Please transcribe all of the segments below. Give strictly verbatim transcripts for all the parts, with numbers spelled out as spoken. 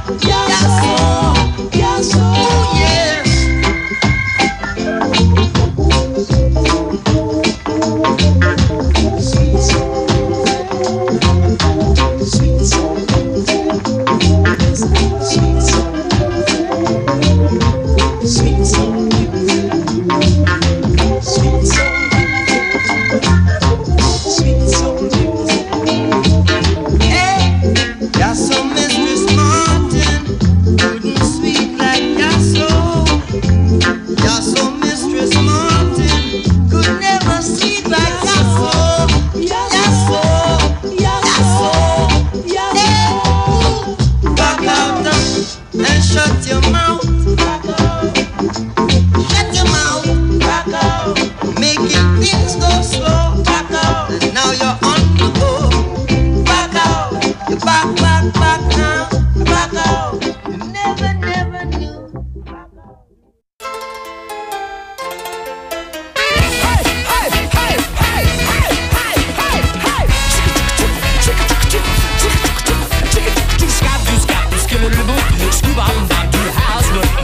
Scoop on back to the house, but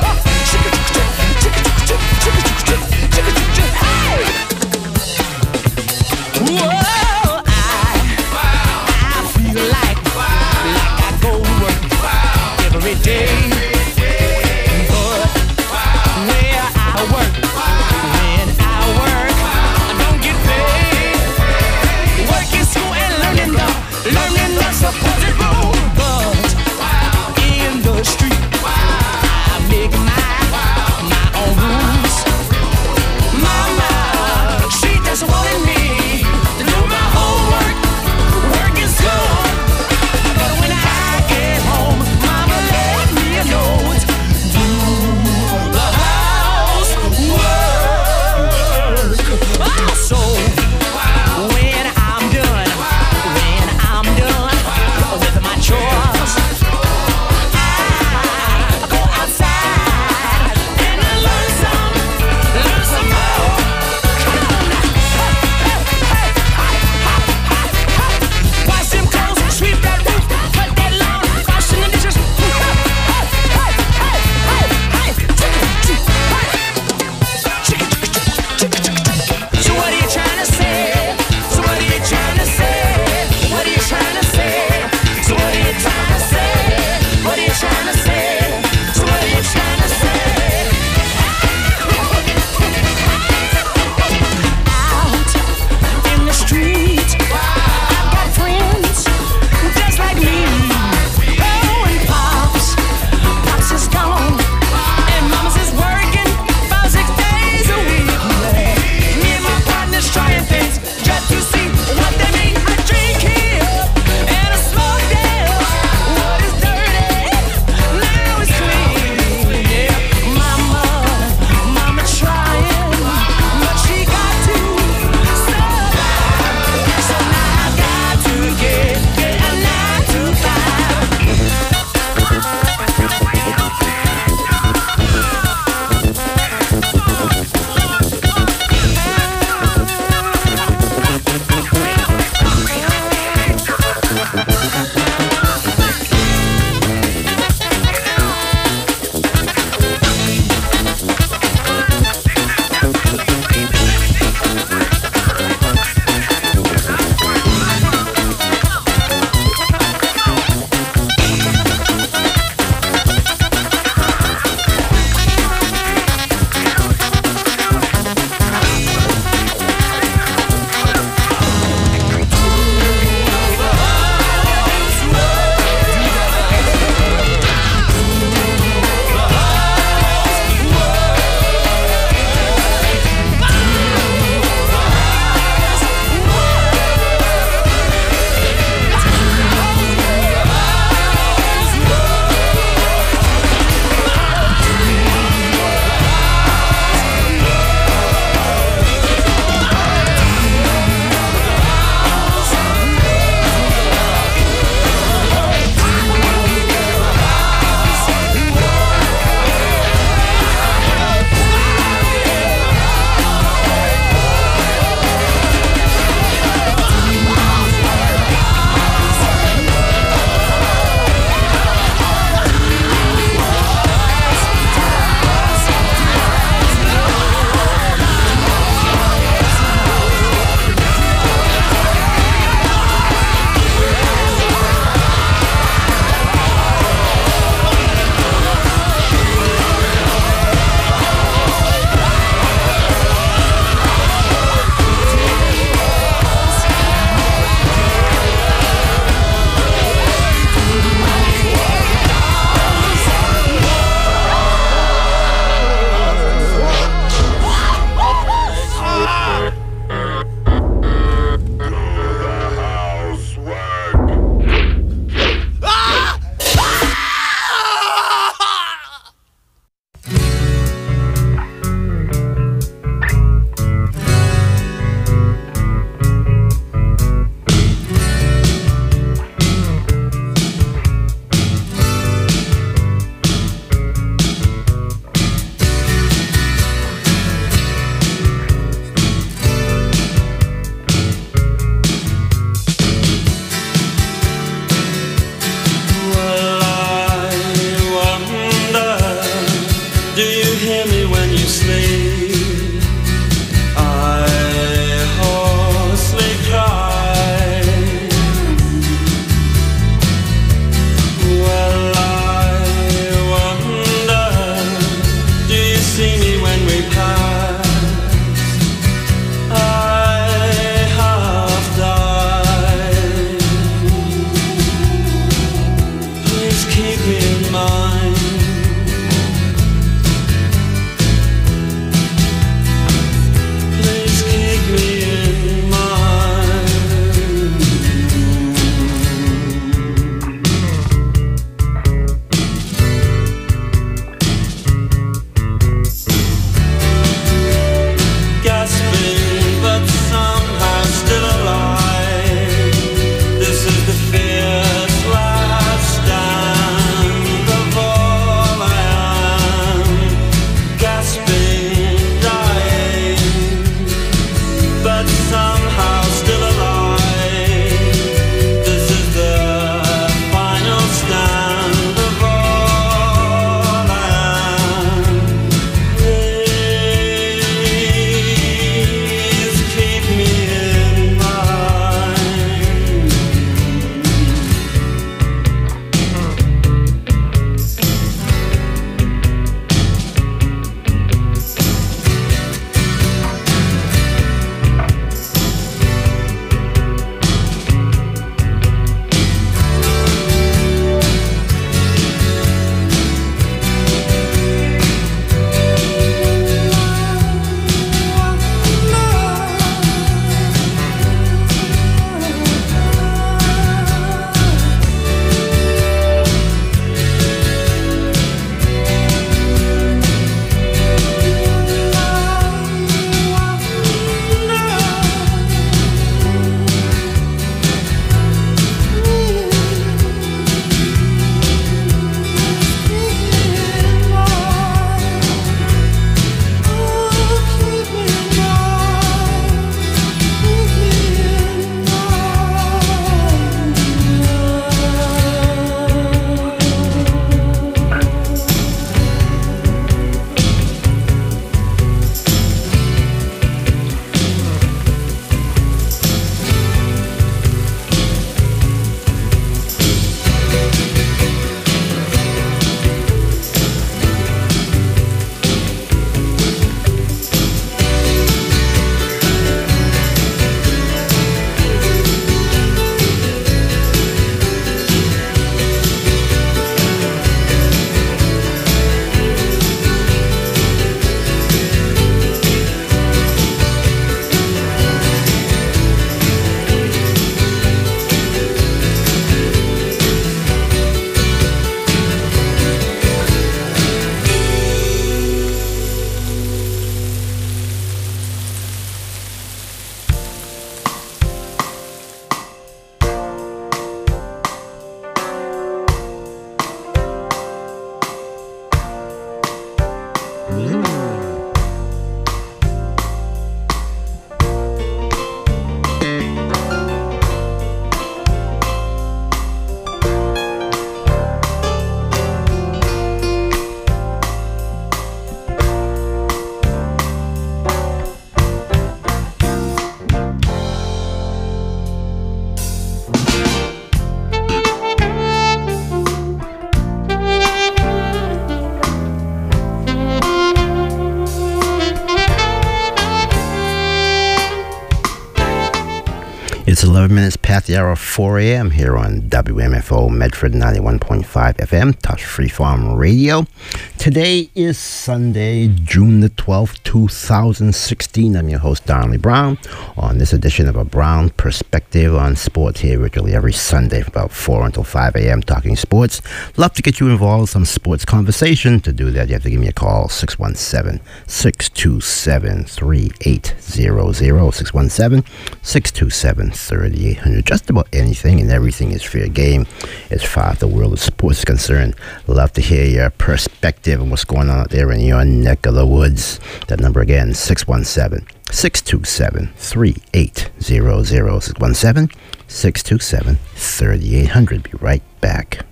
It's eleven minutes past the hour of four a.m. here on W M F O Medford ninety-one point five F M, Touch Free Farm Radio. Today is Sunday, June the twelfth, two thousand sixteen. I'm your host, Darnley Brown, on this edition of A Brown Perspective on Sports here virtually every Sunday from about four until five a.m. talking sports. Love to get you involved in some sports conversation. To do that, you have to give me a call, six one seven, six two seven, three eight zero zero, six one seven, six two seven, three eight hundred. Just about anything and everything is fair game as far as the world of sports is concerned. Love to hear your perspective on what's going on out there in your neck of the woods. That number again, six one seven, six two seven, three eight zero zero, six one seven, six two seven, three eight hundred. Be right back.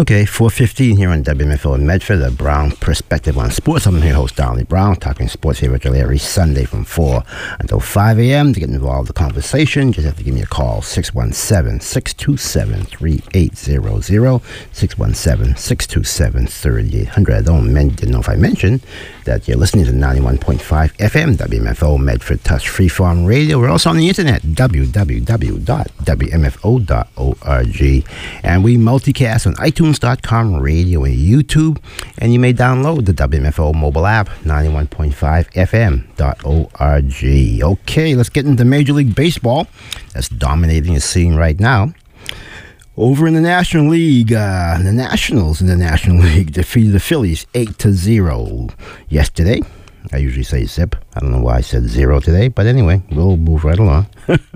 Okay, four fifteen here on W M F O in Medford, the Brown Perspective on Sports. I'm here, host Donnie Brown, talking sports here virtually every Sunday from four until five a.m. To get involved in the conversation, just have to give me a call, six one seven, six two seven, three eight zero zero, six one seven, six two seven, three eight zero zero. I don't men- didn't know if I mentioned that you're listening to ninety-one point five F M, W M F O, Medford Touch Freeform Radio. We're also on the internet, w w w dot w m f o dot org. And we multicast on iTunes dot com, radio, and YouTube. And you may download the W M F O mobile app, ninety-one point five F M dot org. Okay, let's get into Major League Baseball. That's dominating the scene right now. Over in the National League, uh, the Nationals in the National League defeated the Phillies eight to zero yesterday. I usually say zip. I don't know why I said zero today, but anyway, we'll move right along.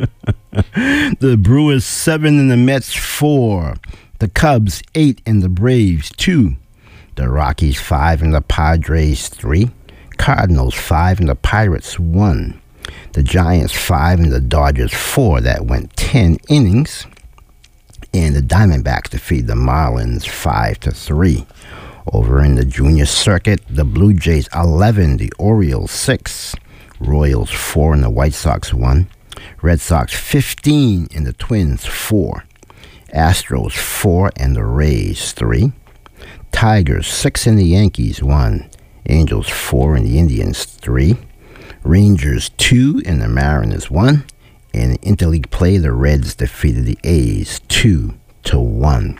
The Brewers seven and the Mets four. The Cubs eight and the Braves two. The Rockies five and the Padres three. Cardinals five and the Pirates one. The Giants five and the Dodgers four. That went ten innings. And the Diamondbacks defeated the Marlins five to three. Over in the junior circuit, the Blue Jays eleven, the Orioles six, Royals four, and the White Sox one. Red Sox fifteen, and the Twins four. Astros four, and the Rays three. Tigers six, and the Yankees one. Angels four, and the Indians three. Rangers two, and the Mariners one. And in interleague play, the Reds defeated the A's two to one.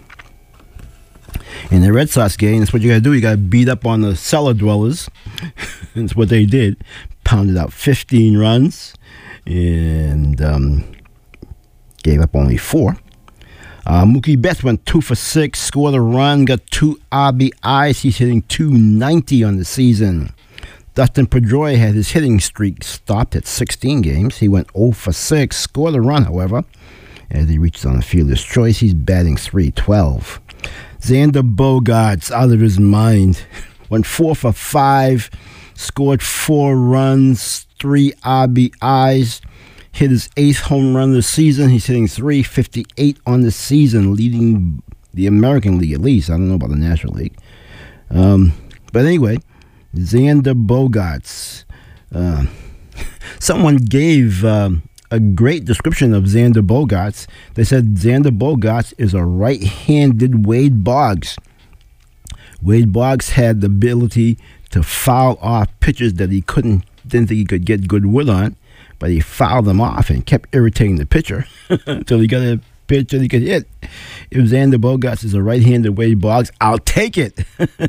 In the Red Sox game, that's what you got to do. You got to beat up on the cellar dwellers. That's what they did. Pounded out fifteen runs and um, gave up only four. Uh, Mookie Betts went two for six, scored a run, got two R B Is. He's hitting two ninety on the season. Dustin Pedroia had his hitting streak stopped at sixteen games. He went zero for six, scored a run, however, as he reached on the fielder's choice. He's batting three twelve. Xander Bogaerts, out of his mind, went four for five, scored four runs, three R B Is, hit his eighth home run of the season. He's hitting three fifty-eight on the season, leading the American League at least. I don't know about the National League. Um, but anyway, Xander Bogaerts. Uh, someone gave um, a great description of Xander Bogaerts. They said Xander Bogaerts is a right-handed Wade Boggs. Wade Boggs had the ability to foul off pitches that he couldn't, didn't think he could get good wood on, but he fouled them off and kept irritating the pitcher until he got a pitch that he could hit. If Xander Bogaerts is a right-handed Wade Boggs, I'll take it.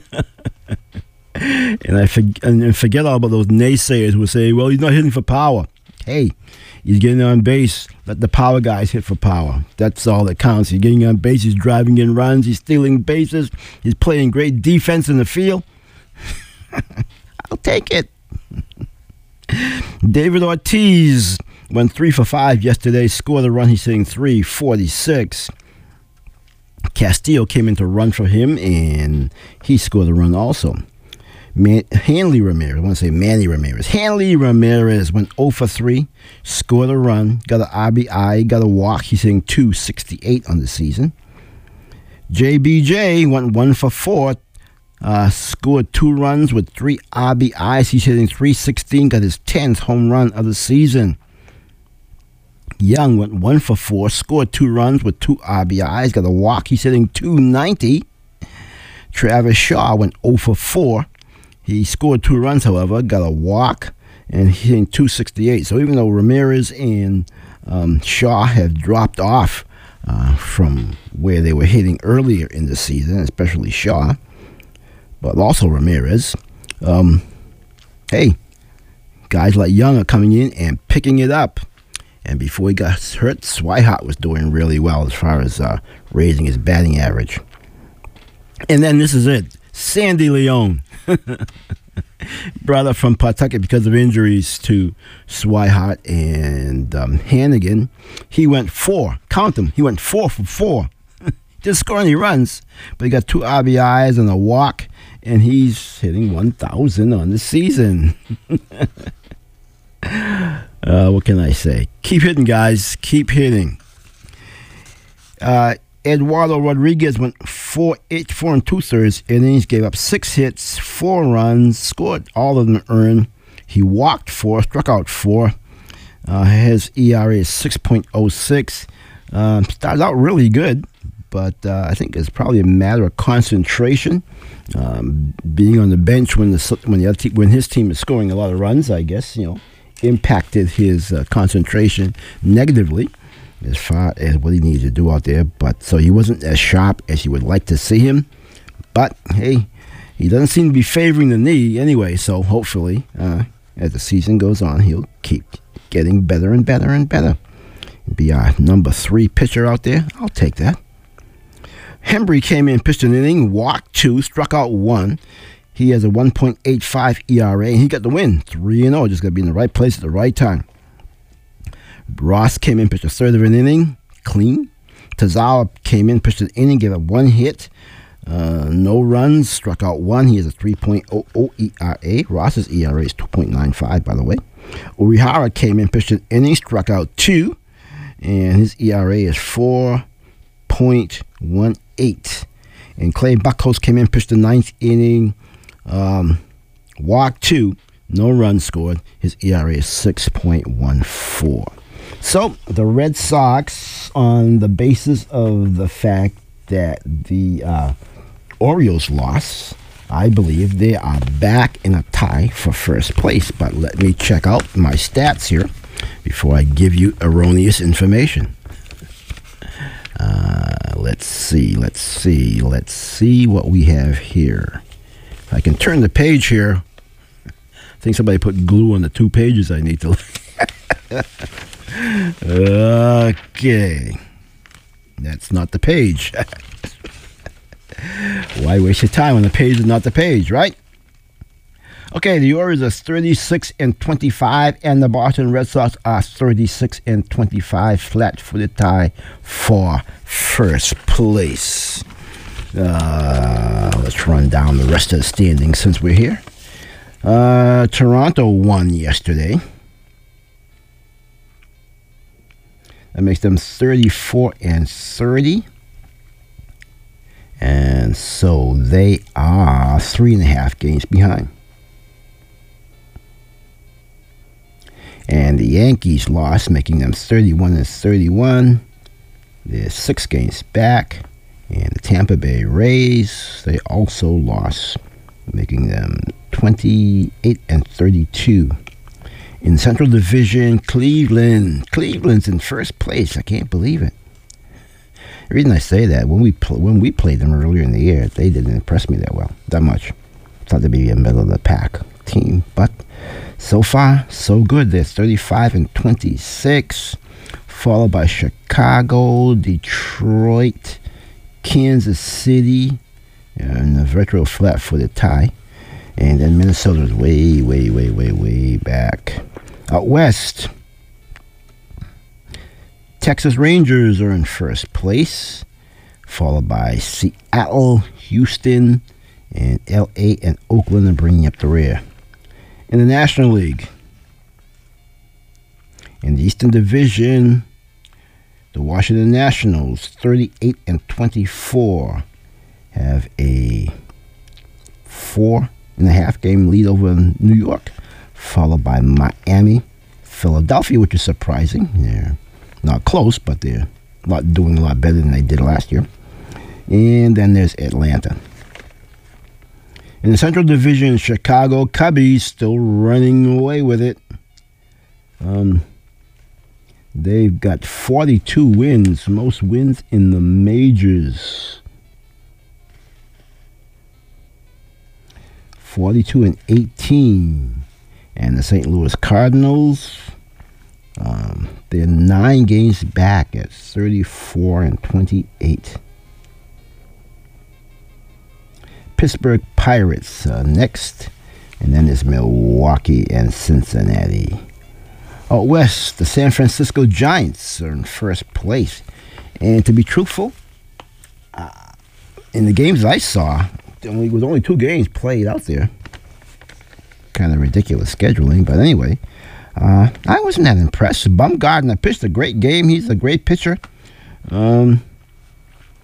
And I forget, and forget all about those naysayers who say, well, he's not hitting for power. Hey, he's getting on base. Let the power guys hit for power. That's all that counts. He's getting on base. He's driving in runs. He's stealing bases. He's playing great defense in the field. I'll take it. David Ortiz went three for five yesterday. Scored a run. He's hitting three forty-six. Castillo came in to run for him, and he scored a run also. Man, Hanley Ramirez, I want to say Manny Ramirez. Hanley Ramirez went zero for three, scored a run, got an R B I, got a walk. He's hitting two sixty-eight on the season. J B J went one for four, uh, scored two runs with three R B Is. He's hitting three sixteen, got his tenth home run of the season. Young went one for four, scored two runs with two R B Is, got a walk. He's hitting two ninety. Travis Shaw went zero for four. He scored two runs, however, got a walk, and he's hitting two sixty-eight. So even though Ramirez and um, Shaw have dropped off uh, from where they were hitting earlier in the season, especially Shaw, but also Ramirez, um, hey, guys like Young are coming in and picking it up. And before he got hurt, Swihart was doing really well as far as uh, raising his batting average. And then this is it. Sandy Leon, brought up from Pawtucket because of injuries to Swihart and um, Hannigan. He went four. Count them. He went four for four. Didn't score any runs, but he got two R B Is and a walk, and he's hitting one thousand on the season. uh, what can I say? Keep hitting, guys. Keep hitting. Uh, Eduardo Rodriguez went four, eight, four and two thirds innings, gave up six hits, four runs, scored all of them earned. He walked four, struck out four. Uh, his E R A is six point oh six. Um, started out really good, but uh, I think it's probably a matter of concentration. Um, being on the bench when the when the other te- when his team is scoring a lot of runs, I guess you know, impacted his uh, concentration negatively as far as what he needed to do out there. But so he wasn't as sharp as you would like to see him. But hey, he doesn't seem to be favoring the knee anyway. So hopefully, uh, as the season goes on, he'll keep getting better and better and better. Be our number three pitcher out there. I'll take that. Hembree came in, pitched an inning, walked two, struck out one. He has a one point eight five E R A, and he got the win, three and oh. Just got to be in the right place at the right time. Ross came in, pitched a third of an inning, clean. Tazawa came in, pitched an inning, gave up one hit, uh, no runs, struck out one. He has a three point oh oh E R A. Ross's E R A is two point nine five, by the way. Urihara came in, pitched an inning, struck out two, and his E R A is four point one eight. And Clay Buckholz came in, pitched the ninth inning, um, walked two, no runs scored. His E R A is six point one four. So the Red Sox, on the basis of the fact that the uh, Orioles lost, I believe they are back in a tie for first place. But let me check out my stats here before I give you erroneous information. Uh, let's see, let's see, let's see what we have here. If I can turn the page here. I think somebody put glue on the two pages I need to look at. Okay. That's not the page. Why waste your time when the page is not the page, right? Okay, the Orioles are thirty-six and twenty-five, and the Boston Red Sox are thirty-six and twenty-five, flat for the tie for first place. Uh, let's run down the rest of the standings since we're here. Uh, Toronto won yesterday. That makes them thirty-four and thirty. And so they are three and a half games behind. And the Yankees lost, making them thirty-one and thirty-one. They're six games back. And the Tampa Bay Rays, they also lost, making them twenty-eight and thirty-two. In the Central Division, Cleveland. Cleveland's in first place. I can't believe it. The reason I say that, when we pl- when we played them earlier in the year, they didn't impress me that well, that much. Thought they'd be a middle of the pack team, but so far, so good. They're thirty-five and twenty-six, followed by Chicago, Detroit, Kansas City, and a virtual flat-footed tie. And then Minnesota's way, way, way, way, way back. Out west, Texas Rangers are in first place, followed by Seattle, Houston, and L A and Oakland are bringing up the rear. In the National League, in the Eastern Division, the Washington Nationals, thirty-eight and twenty-four, have a four and a half game lead over New York, followed by Miami, Philadelphia, which is surprising. They're not close, but they're not doing a lot better than they did last year. And then there's Atlanta. In the Central Division, Chicago Cubbies still running away with it. Um, they've got forty-two wins, most wins in the majors. forty-two and eighteen. And the Saint Louis Cardinals, um, they're nine games back at thirty-four and twenty-eight. Pittsburgh Pirates uh, next, and then there's Milwaukee and Cincinnati. Out west, the San Francisco Giants are in first place. And to be truthful, uh, in the games I saw, only with only two games played out there, kind of ridiculous scheduling, but anyway, uh, I wasn't that impressed. Bumgarner pitched a great game. He's a great pitcher. Um,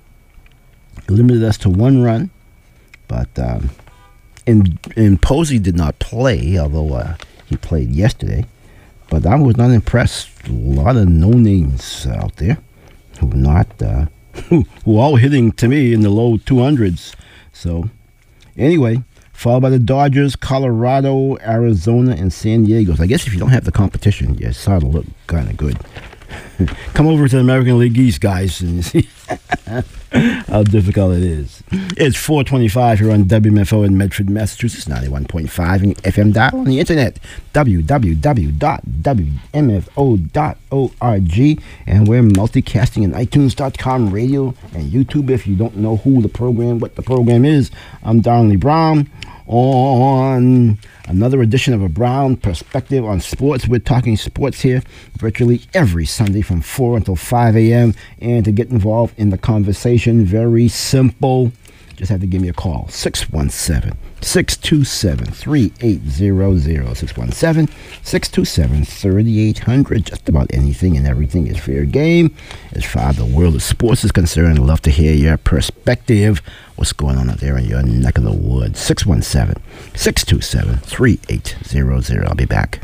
limited us to one run, but um, and, and Posey did not play, although uh, he played yesterday. But I was not impressed. A lot of no-names out there who were not, uh, who were all hitting, to me, in the low two hundreds. So, anyway, followed by the Dodgers, Colorado, Arizona, and San Diego. So I guess if you don't have the competition, you start to look kind of good. Come over to the American League East, guys, and see how difficult it is. It's four twenty-five here on W M F O in Medford, Massachusetts, ninety-one point five F M dial on the internet, w w w dot w m f o dot org, and we're multicasting in iTunes dot com, radio, and YouTube. If you don't know who the program, what the program is, I'm Darnley Brown. On another edition of A Brown Perspective on Sports. We're talking sports here virtually every Sunday from four until five a.m. And to get involved in the conversation, very simple. Just have to give me a call. six one seven, six two seven, three eight zero zero. six one seven, six two seven, three eight zero zero. Just about anything and everything is fair game. As far as the world of sports is concerned, I'd love to hear your perspective. What's going on out there in your neck of the woods? six one seven, six two seven, three eight zero zero. I'll be back.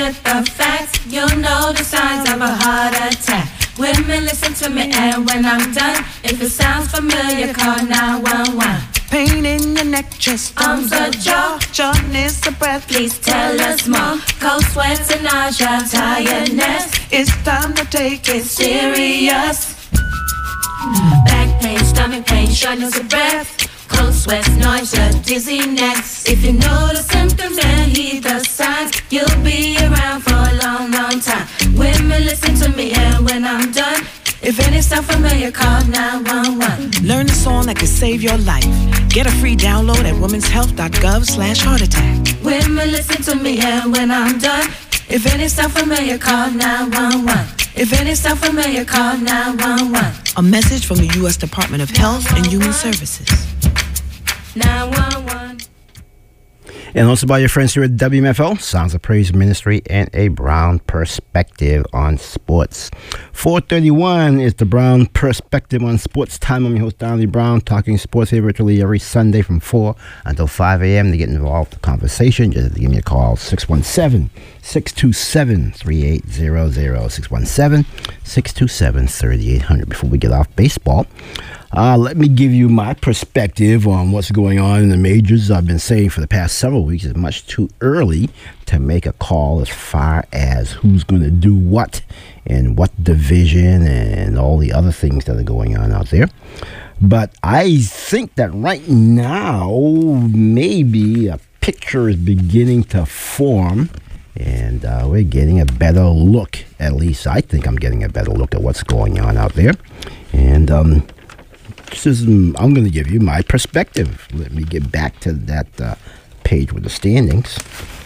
with the facts, you'll know the signs of a heart attack. Women, listen to me, and when I'm done, if it sounds familiar, call nine one one. Pain in your neck, chest, arms, or jaw, shortness of breath. Please tell us more. Cold sweats and nausea, tiredness. It's time to take it serious. Back pain, stomach pain, shortness of breath. Cold sweats, nausea, dizziness. If you know the symptoms and heed the signs, you'll be around for a long, long time. Women, listen to me, and when I'm done, if any sound familiar, call nine one one. Learn the song that could save your life. Get a free download at womens health dot gov slash heart attack. Women, listen to me, and when I'm done, if any sound familiar, call nine one one. If any sound familiar, call nine one one. A message from the U S Department of Health and Human Services. nine one one. And also by your friends here at W M F O, Sounds of Praise Ministry, and a Brown Perspective on Sports. four thirty-one is the Brown Perspective on Sports time. I'm your host, Donnie Brown, talking sports here virtually every Sunday from four until five a.m. To get involved in the conversation, just give me a call, six one seven, six two seven, three eight zero zero, six one seven, six two seven, three eight zero zero. Before we get off baseball, Uh, let me give you my perspective on what's going on in the majors. I've been saying for the past several weeks it's much too early to make a call as far as who's going to do what in what division and all the other things that are going on out there. But I think that right now maybe a picture is beginning to form, and uh, we're getting a better look. At least I think I'm getting a better look at what's going on out there. And um This is, I'm going to give you my perspective. Let me get back to that uh, page with the standings.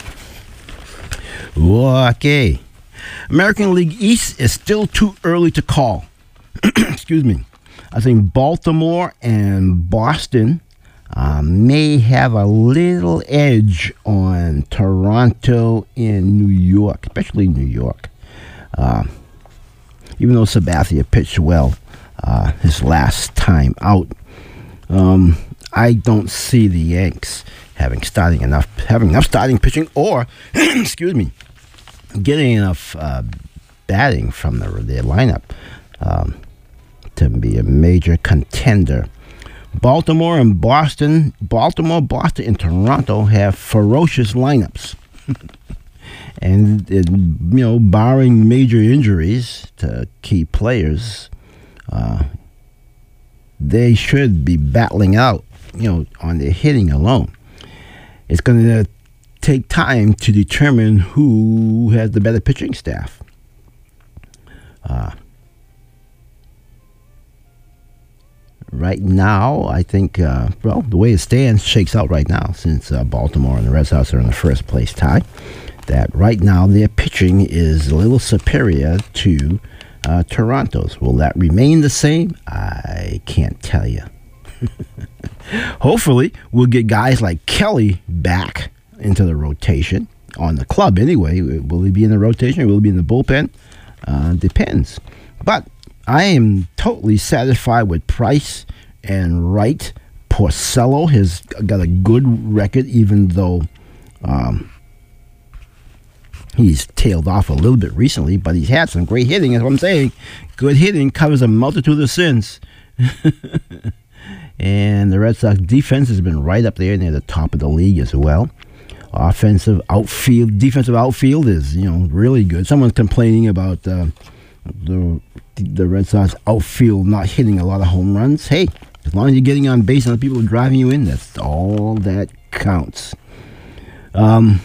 Okay. American League East is still too early to call. Excuse me. I think Baltimore and Boston uh, may have a little edge on Toronto and New York, especially New York. Uh, even though Sabathia pitched well Uh, his last time out, um, I don't see the Yanks having starting enough, having enough starting pitching, or excuse me, getting enough uh, batting from the, their lineup um, to be a major contender. Baltimore and Boston, Baltimore, Boston, and Toronto have ferocious lineups. And, it, you know, barring major injuries to key players, Uh, they should be battling out, you know, on their hitting alone. It's going to take time to determine who has the better pitching staff. Uh, right now, I think, uh, well, the way it stands shakes out right now, since uh, Baltimore and the Red Sox are in the first place tie, that right now their pitching is a little superior to Uh, Toronto's. Will that remain the same? I can't tell you. Hopefully, we'll get guys like Kelly back into the rotation, on the club anyway. Will he be in the rotation or will he be in the bullpen? Uh, depends. But I am totally satisfied with Price and Wright. Porcello has got a good record, even though um, he's tailed off a little bit recently, but he's had some great hitting. That's what I'm saying. Good hitting covers a multitude of sins. And the Red Sox defense has been right up there near the top of the league as well. Offensive outfield, defensive outfield is, you know, really good. Someone's complaining about uh, the the Red Sox outfield not hitting a lot of home runs. Hey, as long as you're getting on base and the people are driving you in, that's all that counts. Um...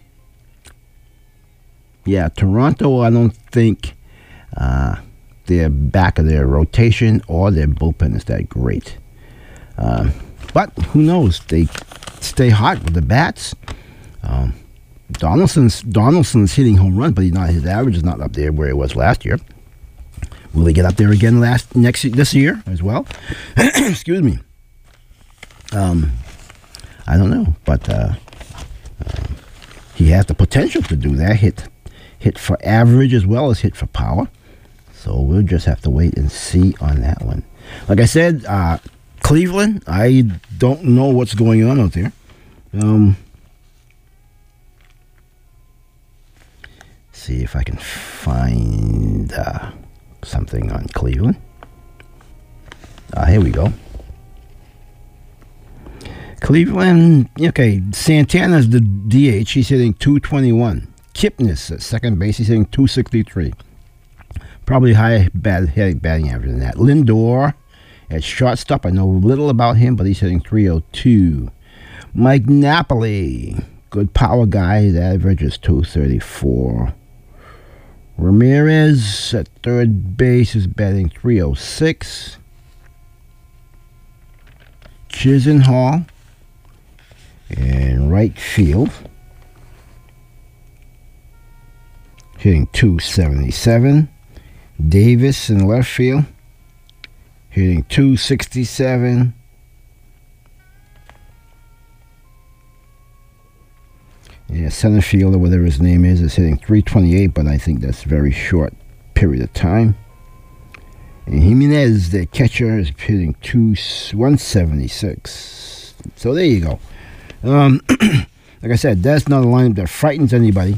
Yeah, Toronto, I don't think uh, their back of their rotation or their bullpen is that great. Um, but who knows? They stay hot with the bats. Um, Donaldson's Donaldson's hitting home runs, but he's not. His average is not up there where it was last year. Will he get up there again last next this year as well? Excuse me. Um, I don't know, but uh, uh, he has the potential to do that. Hit. Hit for average as well as hit for power. So we'll just have to wait and see on that one. Like I said, uh, Cleveland, I don't know what's going on out there. Um, see if I can find uh, something on Cleveland. Uh, here we go. Cleveland, okay, Santana's the D H. He's hitting two twenty-one. Kipnis at second base, he's hitting two sixty-three. Probably higher bad, batting average than that. Lindor at shortstop, I know little about him, but he's hitting three oh two. Mike Napoli, good power guy, his average is two thirty-four. Ramirez at third base is batting three oh six. Chisenhall in right field, hitting two seventy-seven. Davis in left field, hitting two sixty-seven. Yeah, center fielder, whatever his name is, is hitting three twenty-eight, but I think that's a very short period of time. And Jimenez, the catcher, is hitting two one seventy-six. So there you go. Um, like I said, that's not a lineup that frightens anybody.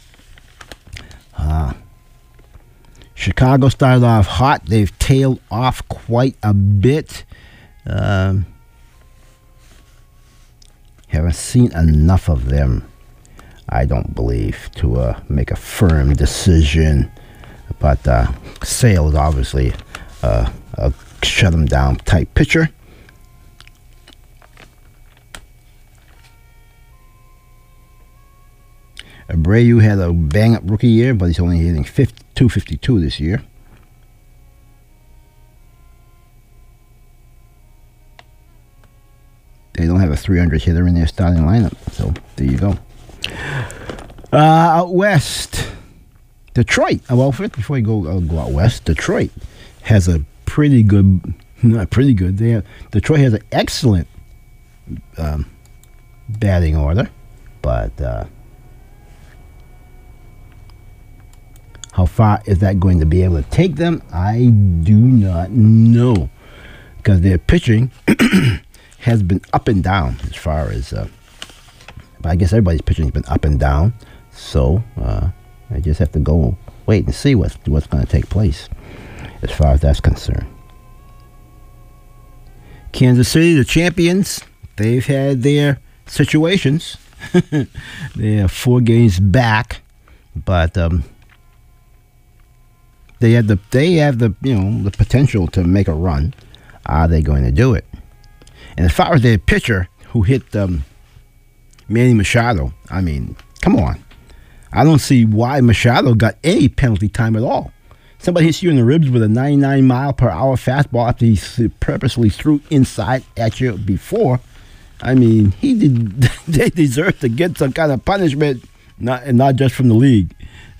Uh, Chicago started off hot. They've tailed off quite a bit. Um, haven't seen enough of them, I don't believe, to uh, make a firm decision. But uh, Sale is obviously uh, a shut them down type pitcher. Abreu had a bang-up rookie year, but he's only hitting two fifty-two this year. They don't have a three hundred hitter in their starting lineup, so there you go. Uh, out west, Detroit. Well, first, before we go, uh, go out west, Detroit has a pretty good, not pretty good. They have, Detroit has an excellent um, batting order, but uh, how far is that going to be able to take them? I do not know, because their pitching has been up and down as far as. Uh, but I guess everybody's pitching has been up and down, so uh, I just have to go wait and see what's what's going to take place as far as that's concerned. Kansas City, the champions, they've had their situations. They're four games back, but um, they have the they have the you know the potential to make a run. Are they going to do it? And as far as their pitcher who hit um, Manny Machado, I mean, come on. I don't see why Machado got any penalty time at all. Somebody hits you in the ribs with a ninety-nine mile per hour fastball after he purposely threw inside at you before. I mean, he did. They deserve to get some kind of punishment, not and not just from the league.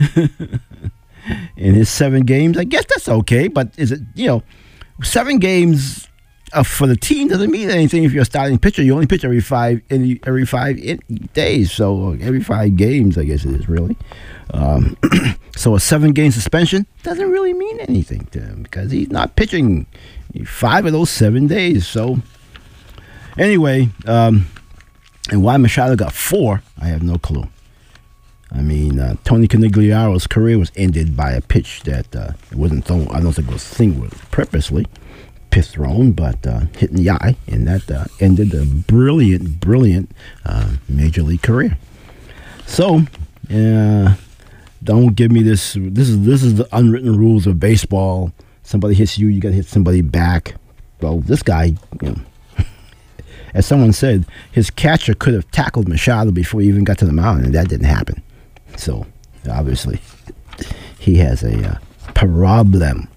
In his seven games, I guess that's okay. But is it you know, seven games uh, for the team doesn't mean anything if you're a starting pitcher. You only pitch every five every five days, so every five games, I guess it is really. Um, so a seven-game suspension doesn't really mean anything to him because he's not pitching five of those seven days. So anyway, um, and why Machado got four, I have no clue. I mean, uh, Tony Conigliaro's career was ended by a pitch that uh, wasn't thrown. I don't think it was thing was purposely pitch thrown, but uh, hit in the eye, and that uh, ended a brilliant, brilliant uh, major league career. So, uh, don't give me this. This is this is the unwritten rules of baseball. Somebody hits you, you got to hit somebody back. Well, this guy, you know, as someone said, his catcher could have tackled Machado before he even got to the mound, and that didn't happen. So, obviously, he has a uh, problem.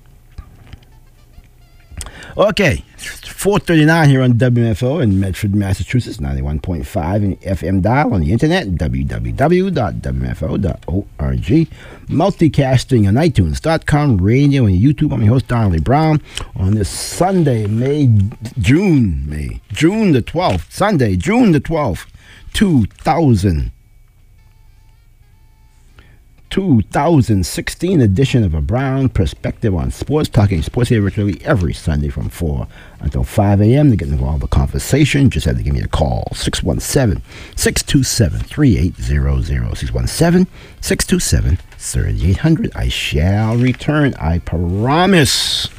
Okay, four thirty-nine here on W M F O in Medford, Massachusetts, ninety-one point five in F M dial on the internet, w w w dot w m f o dot org. Multicasting on iTunes dot com, radio and YouTube. I'm your host, Donnelly Brown. On this Sunday, May, June, May, June the twelfth, Sunday, June the twelfth, two thousand two thousand sixteen edition of A Brown Perspective on Sports, talking sports here virtually every Sunday from four until five a.m. To get involved in the conversation, just have to give me a call, six one seven, six two seven, three eight zero zero, six one seven, six two seven, three eight zero zero. I shall return, I promise.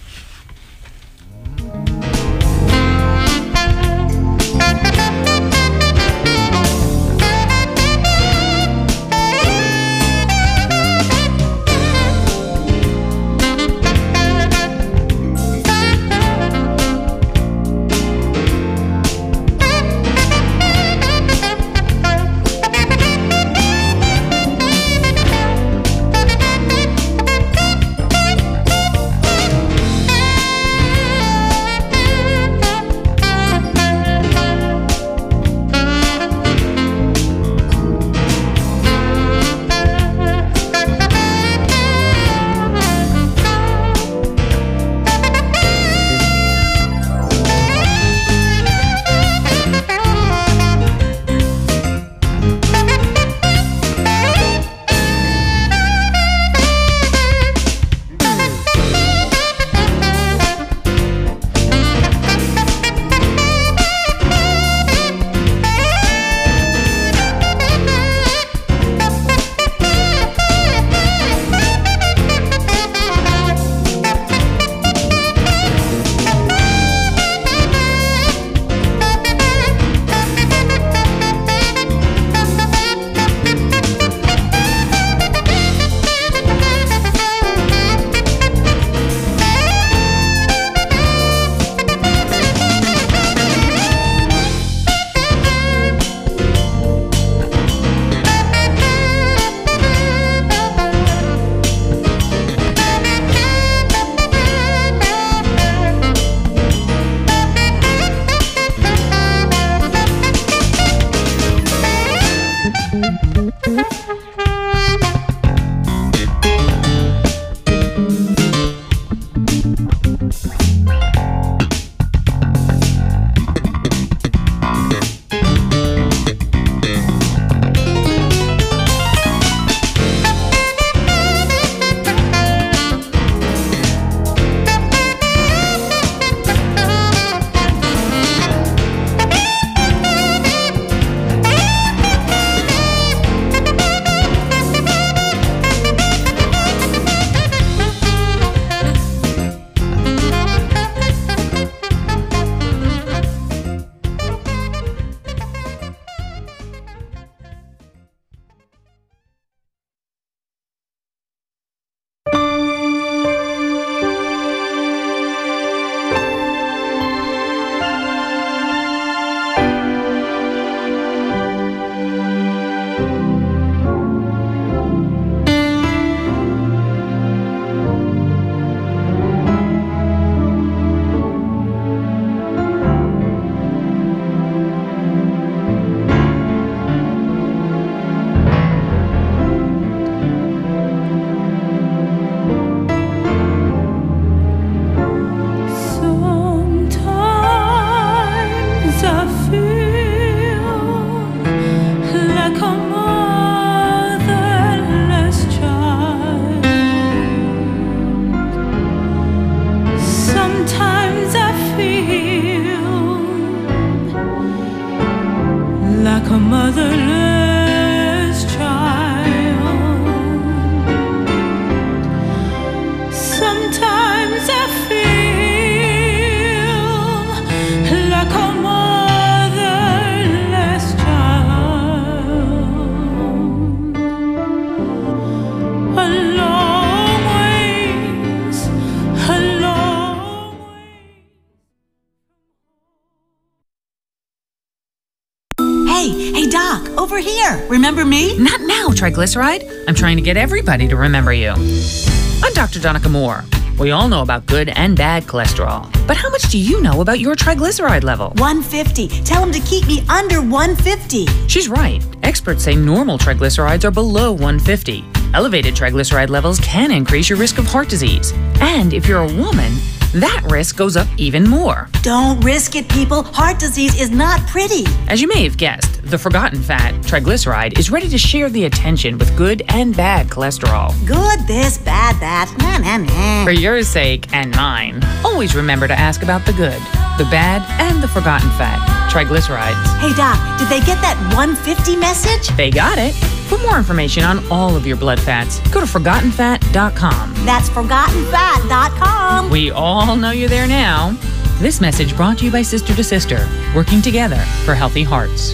Remember me? Not now, Triglyceride. I'm trying to get everybody to remember you. I'm Doctor Donica Moore. We all know about good and bad cholesterol. But how much do you know about your triglyceride level? one fifty. Tell them to keep me under one fifty. She's right. Experts say normal triglycerides are below one fifty. Elevated triglyceride levels can increase your risk of heart disease. And if you're a woman, that risk goes up even more. Don't risk it, people. Heart disease is not pretty. As you may have guessed, The Forgotten Fat triglyceride is ready to share the attention with good and bad cholesterol. Good this, bad that. Nah, nah, nah. For your sake and mine, always remember to ask about the good, the bad, and the forgotten fat triglycerides. Hey, Doc, did they get that one fifty message? They got it. For more information on all of your blood fats, go to forgotten fat dot com. That's forgotten fat dot com. We all know you're there now. This message brought to you by Sister to Sister, working together for healthy hearts.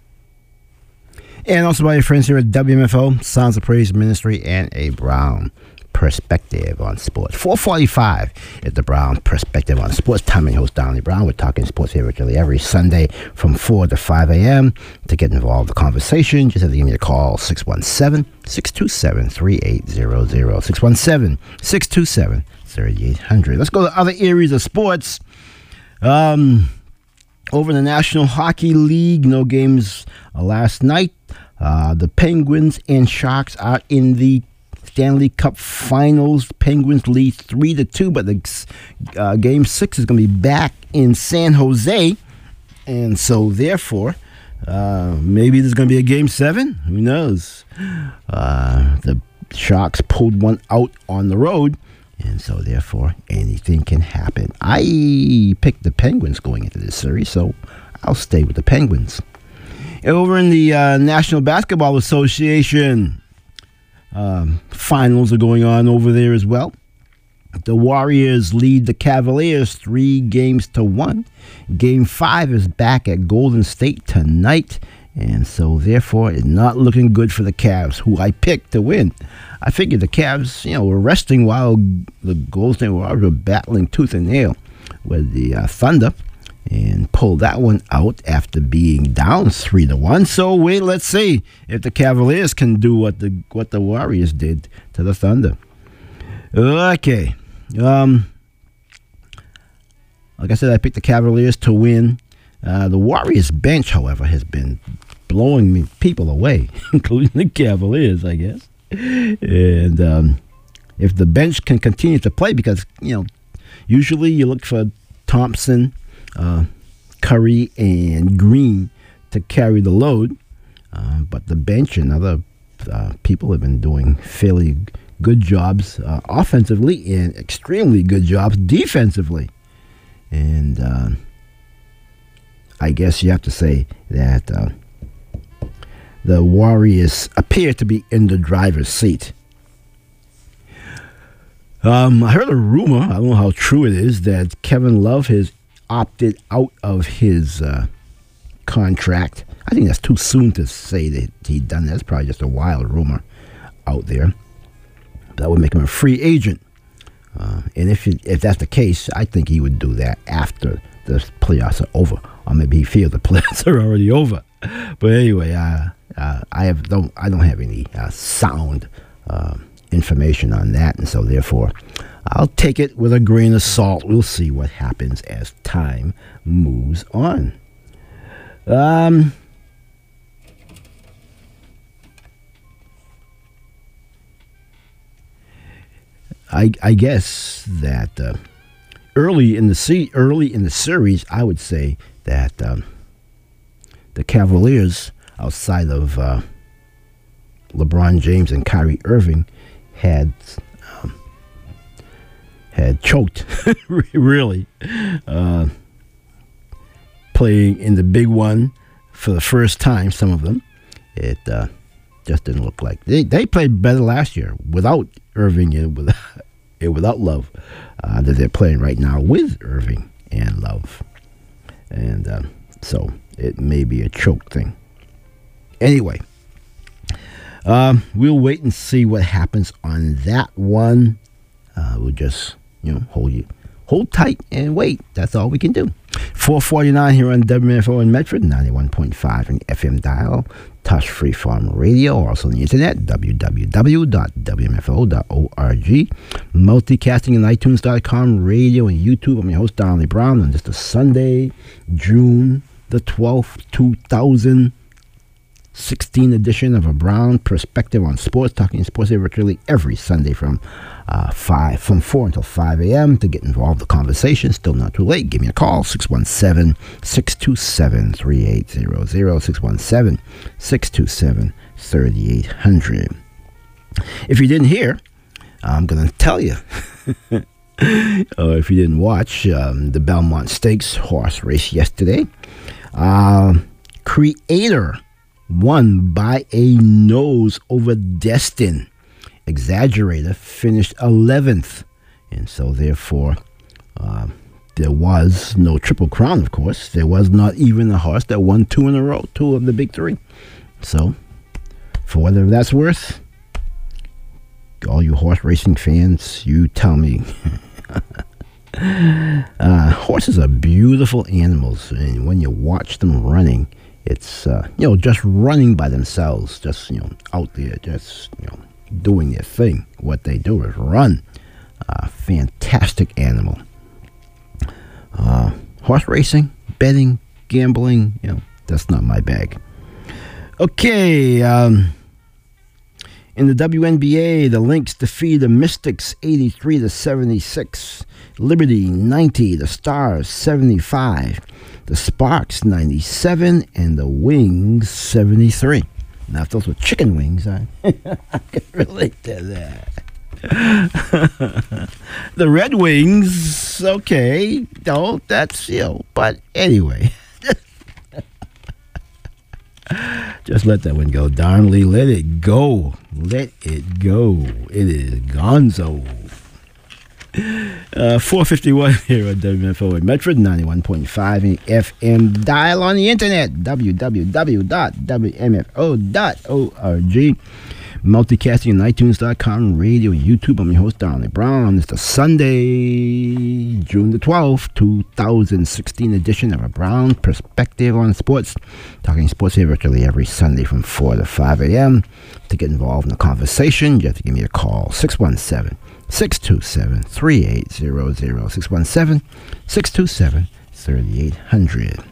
And also by your friends here at W M F O, Sounds of Praise Ministry, and a Brown Perspective on Sports. four forty-five is the Brown Perspective on Sports. Time and host Donnie Brown. We're talking sports here virtually every Sunday from four to five a.m. To get involved in the conversation, just have to give me a call, six one seven, six two seven, three eight zero zero. six one seven, six two seven, three eight zero zero. Let's go to other areas of sports. Um, over in the National Hockey League, no games uh, last night. Uh, the Penguins and Sharks are in the Stanley Cup Finals. Penguins lead three to two, but the uh, game six is going to be back in San Jose, and so therefore, uh, maybe there's going to be a game seven. Who knows? Uh, the Sharks pulled one out on the road, and so therefore, anything can happen. I picked the Penguins going into this series, so I'll stay with the Penguins. Over in the uh, National Basketball Association, Um, finals are going on over there as well. The Warriors lead the Cavaliers three games to one. Game five is back at Golden State tonight, and so therefore it's not looking good for the Cavs, who I picked to win. I figured the Cavs, you know, were resting while the Golden State Warriors were battling tooth and nail with the uh, Thunder, and pulled that one out after being down three to one. So wait, let's see if the Cavaliers can do what the what the Warriors did to the Thunder. Okay, um, like I said, I picked the Cavaliers to win. Uh, the Warriors bench, however, has been blowing me people away, including the Cavaliers, I guess. And um, if the bench can continue to play, because you know, usually you look for Thompson, Uh, Curry, and Green to carry the load, uh, but the bench and other uh, people have been doing fairly good jobs uh, offensively and extremely good jobs defensively. And uh, I guess you have to say that uh, the Warriors appear to be in the driver's seat. Um, I heard a rumor, I don't know how true it is, that Kevin Love has opted out of his uh, contract. I think that's too soon to say that he'd done that. It's probably just a wild rumor out there. That would make him a free agent. Uh, and if it, if that's the case, I think he would do that after the playoffs are over, or maybe he feels the playoffs are already over. But anyway, uh, uh, I have don't I don't have any uh, sound uh, information on that, and so therefore, I'll take it with a grain of salt. We'll see what happens as time moves on. Um, I, I guess that uh, early in the se- early in the series, I would say that um, the Cavaliers, outside of uh, LeBron James and Kyrie Irving, had had choked, really, uh, playing in the big one for the first time, some of them. It uh, just didn't look like. They they played better last year without Irving and without, without Love uh, that they're playing right now with Irving and Love. And uh, so it may be a choke thing. Anyway, um, we'll wait and see what happens on that one. Uh, we'll just, you know, hold you, hold tight and wait. That's all we can do. four forty-nine here on W M F O in Medford, ninety-one point five in F M dial, Touch Free Farm Radio, also on the internet, w w w dot w m f o dot org, multicasting in iTunes dot com, radio and YouTube. I'm your host, Donnie Brown, on just a Sunday, June the twelfth, two thousand sixteenth edition of A Brown Perspective on Sports, talking sports here virtually every Sunday from uh, five, from four until five a.m. To get involved in the conversation, still not too late, give me a call, six one seven, six two seven, three eight zero zero, six one seven, six two seven, three eight zero zero. If you didn't hear, I'm going to tell you. Uh, if you didn't watch um, the Belmont Stakes horse race yesterday, uh, Creator won by a nose over Destin. Exaggerator finished eleventh, and so therefore uh, there was no Triple Crown, of course. There was not even a horse that won two in a row, two of the big three. So, for whatever that's worth, all you horse racing fans, you tell me. uh, horses are beautiful animals, and when you watch them running, it's uh, you know just running by themselves, just you know out there, just you know doing their thing. What they do is run. Uh, fantastic animal. Uh, horse racing, betting, gambling, you know that's not my bag. Okay. Um, In the W N B A, the Lynx defeat the Mystics eighty-three to seventy-six. Liberty ninety, the Stars seventy-five, the Sparks ninety-seven, and the Wings seventy-three. Now, if those were chicken wings, I, I can relate to that. The Red Wings, okay, no, that's, you know, but anyway. Just let that one go. Darnley, let it go. Let it go. It is gonzo. Uh, four fifty-one here on W M F O in Medford, ninety-one point five F M dial on the internet, w w w dot w m f o dot org. Multicasting on iTunes dot com, radio, YouTube. I'm your host, Darnley Brown. It's the Sunday, June the twelfth, two thousand sixteen edition of A Brown Perspective on Sports. Talking sports here virtually every Sunday from four to five a.m. To get involved in the conversation, you have to give me a call, six one seven, six two seven, three eight zero zero, six one seven, six two seven, three eight zero zero.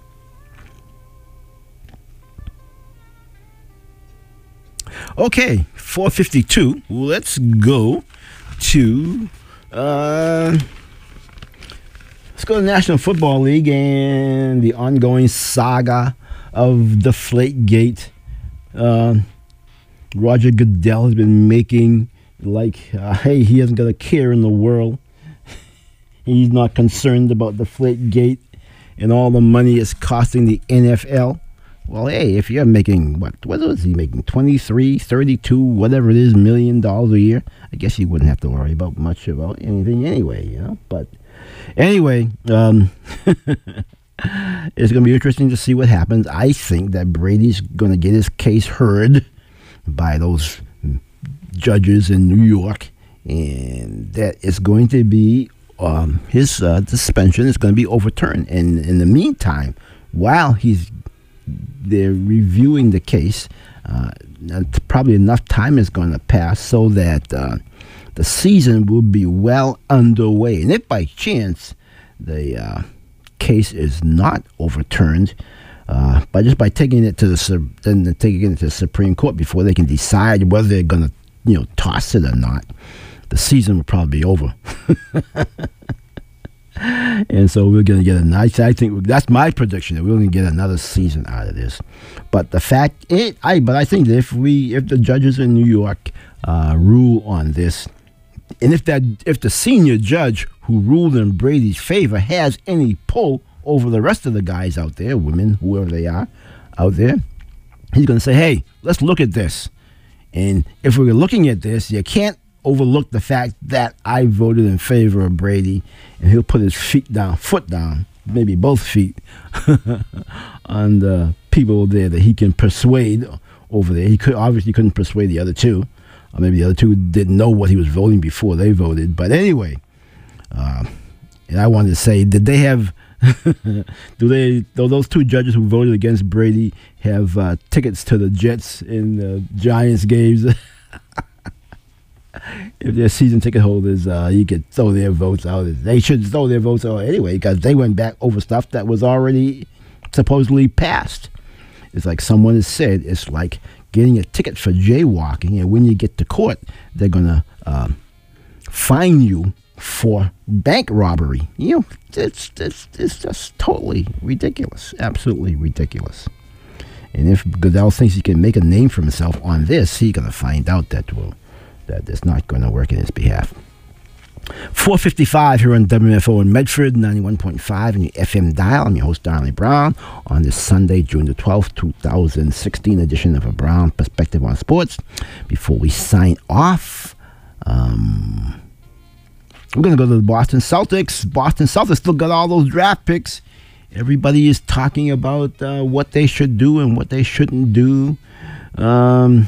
Okay, four fifty-two. Let's go to uh, let's go to the National Football League and the ongoing saga of Deflategate. Uh, Roger Goodell has been making like, uh, hey, he hasn't got a care in the world. He's not concerned about Deflategate and all the money it's costing the N F L. Well, hey, if you're making, what, what was he making, twenty-three, thirty-two, whatever it is, million dollars a year, I guess he wouldn't have to worry about much about anything anyway, you know. But anyway, um, it's going to be interesting to see what happens. I think that Brady's going to get his case heard by those judges in New York, and that it's going to be, um, his uh, suspension is going to be overturned. And in the meantime, while he's they're reviewing the case, uh, probably enough time is going to pass so that uh, the season will be well underway. And if by chance the uh, case is not overturned, uh, by just by taking it to the then taking it to the Supreme Court before they can decide whether they're going to you know toss it or not, the season will probably be over. And so we're going to get a nice, I think, that's my prediction, that we're going to get another season out of this. But the fact, it, I, but I think that if we, if the judges in New York uh, rule on this, and if that, if the senior judge who ruled in Brady's favor has any pull over the rest of the guys out there, women, whoever they are out there, he's going to say, hey, let's look at this. And if we're looking at this, you can't overlook the fact that I voted in favor of Brady, and he'll put his feet down, foot down, maybe both feet, on the people there that he can persuade over there. He could obviously couldn't persuade the other two, or maybe the other two didn't know what he was voting before they voted. But anyway, uh, and I wanted to say, did they have? do they? Do those two judges who voted against Brady have uh, tickets to the Jets in the Giants games? If they're season ticket holders, uh, you could throw their votes out. They should throw their votes out anyway, because they went back over stuff that was already supposedly passed. it's like someone has said, it's like getting a ticket for jaywalking, and when you get to court, they're going to um, fine you for bank robbery. You know, it's, it's, it's just totally ridiculous. Absolutely ridiculous. And if Goodell thinks he can make a name for himself on this, he's going to find out that, well, that it's not going to work in his behalf. four fifty-five here on W M F O in Medford, ninety-one point five in your F M dial. I'm your host, Darnley Brown, on this Sunday, June the twelfth, twenty sixteen edition of A Brown Perspective on Sports. Before we sign off, um, we're going to go to the Boston Celtics. Boston Celtics still got all those draft picks. Everybody is talking about uh, what they should do and what they shouldn't do. Um,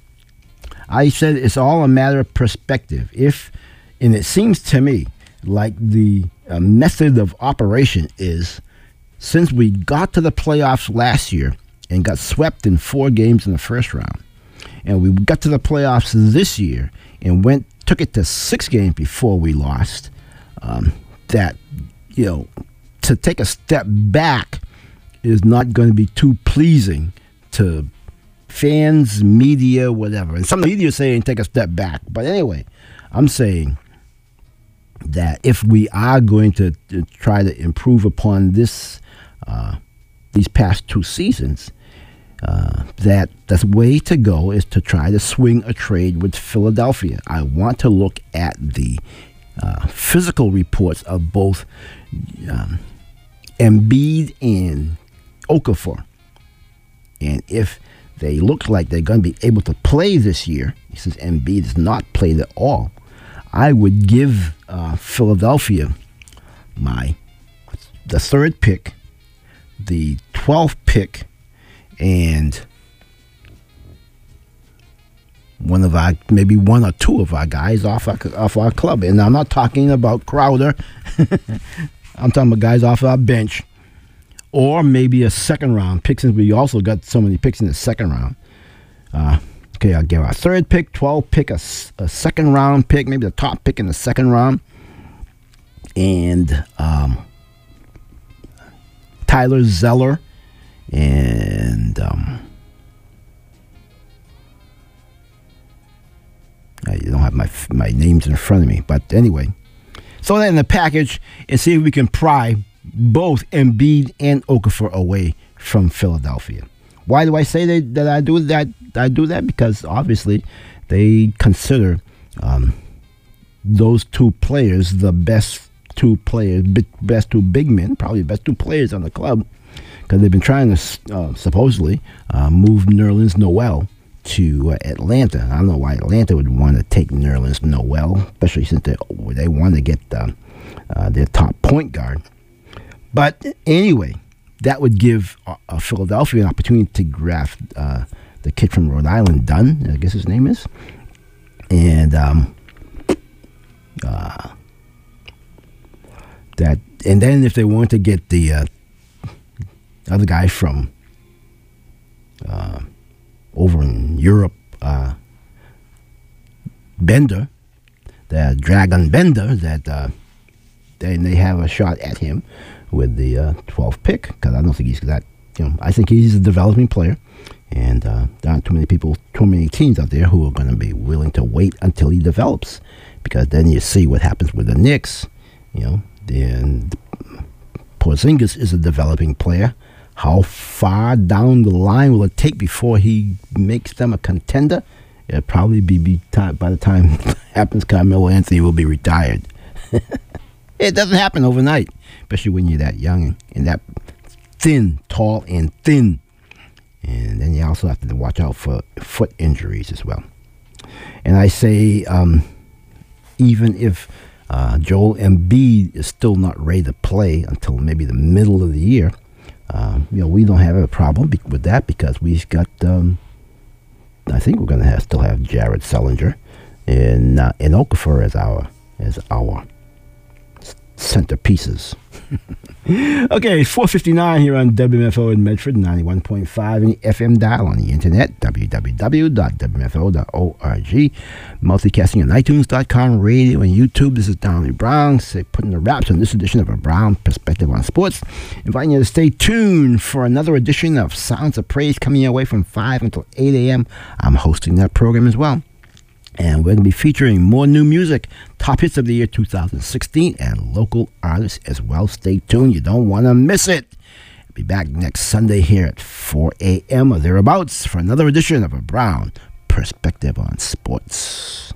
I said it's all a matter of perspective. If, and it seems to me like the uh, method of operation is, since we got to the playoffs last year and got swept in four games in the first round, and we got to the playoffs this year and went took it to six games before we lost, um, that, you know, to take a step back is not going to be too pleasing to fans, media, whatever. And some media saying take a step back. But anyway, I'm saying that if we are going to, to try to improve upon this, uh, these past two seasons, uh, that the way to go is to try to swing a trade with Philadelphia. I want to look at the uh, physical reports of both um, Embiid and Okafor. And if they look like they're going to be able to play this year, since Embiid has not played at all, I would give uh, Philadelphia my the third pick, the twelfth pick, and one of our, maybe one or two of our guys off our, off our club. And I'm not talking about Crowder. I'm talking about guys off our bench, or maybe a second round pick, since we also got so many picks in the second round. Uh, okay, I'll give our third pick, twelfth pick, a, a second round pick, maybe the top pick in the second round, and um, Tyler Zeller, and um, I don't have my my names in front of me, but anyway. Throw that in the package and see if we can pry both Embiid and Okafor away from Philadelphia. Why do I say that, that I do that? I do that because obviously they consider um, those two players the best two players, best two big men, probably the best two players on the club, because they've been trying to uh, supposedly uh, move Nerlens Noel to uh, Atlanta. I don't know why Atlanta would want to take Nerlens Noel, especially since they they want to get uh, uh, their top point guard. But anyway, that would give uh, uh, Philadelphia an opportunity to draft uh, the kid from Rhode Island, Dunn, I guess his name is, and um, uh, that, and then if they want to get the uh, other guy from Uh, over in Europe, uh, Bender, the Dragon Bender, that uh, they, they have a shot at him with the uh, twelfth pick, because I don't think he's that, you know, I think he's a developing player, and uh, there aren't too many people, too many teams out there who are going to be willing to wait until he develops, because then you see what happens with the Knicks, you know, then Porzingis is a developing player. How far down the line will it take before he makes them a contender? It'll probably be, be time, by the time it happens, Carmelo Anthony will be retired. It doesn't happen overnight, especially when you're that young and that thin, tall and thin. And then you also have to watch out for foot injuries as well. And I say, um, even if uh, Joel Embiid is still not ready to play until maybe the middle of the year, Um, you know, we don't have a problem be- with that, because we've got, um, I think we're going to have, still have Jared Sullinger and uh, and Okafor as our as our centerpieces. Okay, four fifty-nine here on W M F O in Medford, ninety-one point five in the F M dial, on the internet, w w w dot w m f o dot org, multicasting on iTunes dot com, radio and YouTube. This is Donnie Brown, say, putting the wraps on this edition of A Brown Perspective on Sports. Inviting you to stay tuned for another edition of Sounds of Praise coming your way from five until eight a.m. I'm hosting that program as well. And we're going to be featuring more new music, top hits of the year two thousand sixteen, and local artists as well. Stay tuned. You don't want to miss it. I'll be back next Sunday here at four a.m. or thereabouts for another edition of A Brown Perspective on Sports.